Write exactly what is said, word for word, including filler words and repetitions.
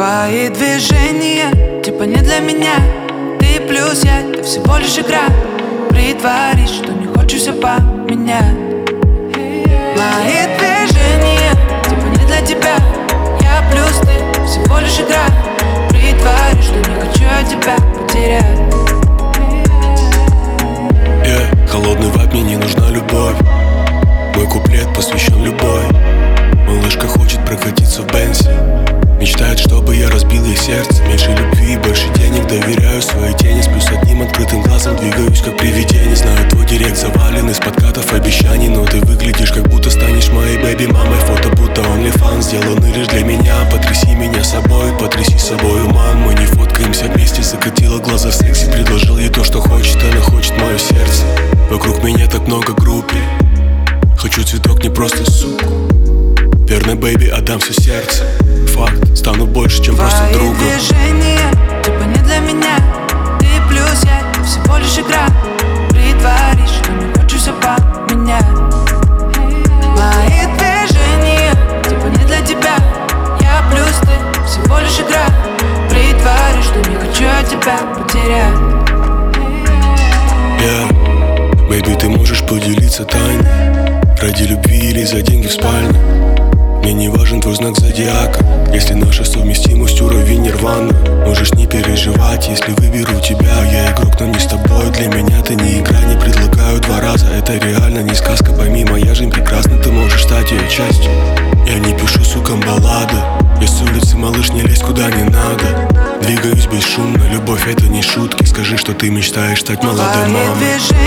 Твои движения типа не для меня. Ты плюс я, ты всего лишь игра. Притворись, что не хочешь все поменять. Мои движения типа не для тебя. Я плюс ты, всего лишь игра. Притворись, что не хочу я тебя потерять. Yeah, холодный вайб, мне не нужна любовь. Мой куплет посвящен любой. Малышка хочет прокатиться в Бензи. Мечтает, чтобы я разбил ей сердце. Меньше любви, больше денег. Доверяю своей тени. Сплю с одним открытым глазом. Двигаюсь как привидение. Знаю, твой директ завален из подкатов обещаний. Но ты выглядишь, как будто станешь моей бэби-мамой. Фото будто OnlyFans, сделаны лишь для меня. Потряси меня собой, потряси собою, мам. Мы не фоткаемся вместе. Закатила глаза в сексе. Предложил ей то, что хочет. Она хочет мое сердце. Вокруг меня так много группий. Хочу цветок, не просто суку. Верный бэйби, отдам все сердце. Факт, стану больше, чем просто другом. Твои движения типа не для меня. Ты плюс я, ты всего лишь игра. Притворись, что не хочешь все поменять. Мои движения типа не для тебя. Я плюс ты, всего лишь игра. Притворись, что не хочу я тебя потерять. Yeah, бэйби, ты можешь поделиться тайной. Ради любви или за деньги в спальне. Мне не важен твой знак зодиака. Если наша совместимость уровень нирваны. Можешь не переживать, если выберу тебя. Я игрок, но не с тобой. Для меня ты не игра, не предлагаю два раза. Это реально не сказка, пойми, моя жизнь прекрасна. Ты можешь стать ее частью. Я не пишу сукам баллады. Я с улицы, малыш, не лезь куда не надо. Двигаюсь бесшумно, любовь это не шутки. Скажи, что ты мечтаешь стать молодой мамой.